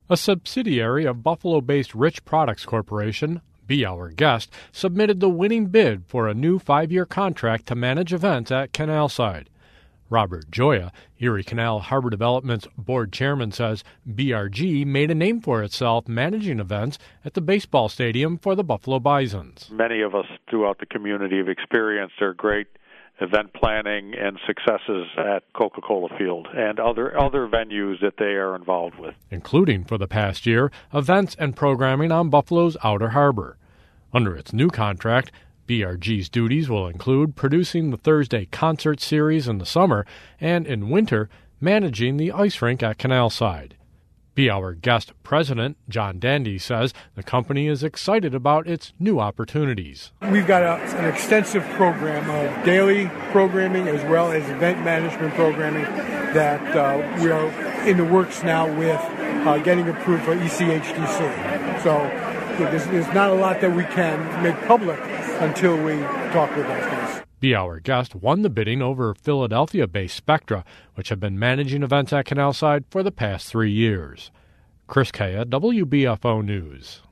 A subsidiary of Buffalo-based Rich Products Corporation, Be Our Guest, submitted the winning bid for a new 5-year contract to manage events at Canalside. Robert Joya, Erie Canal Harbor Development's board chairman, says BRG made a name for itself managing events at the baseball stadium for the Buffalo Bisons. Many of us throughout the community have experienced their great event planning and successes at Coca-Cola Field and other venues that they are involved with, including, for the past year, events and programming on Buffalo's Outer Harbor. Under its new contract, BRG's duties will include producing the Thursday concert series in the summer and, in winter, managing the ice rink at Canalside. Be Our Guest president, John Dandy, says the company is excited about its new opportunities. We've got an extensive program of daily programming as well as event management programming that we are in the works now with getting approved for ECHDC. So there's not a lot that we can make public until we talk with those guys. Be Our Guest won the bidding over Philadelphia-based Spectra, which have been managing events at Canalside for the past 3 years. Chris Kaya, WBFO News.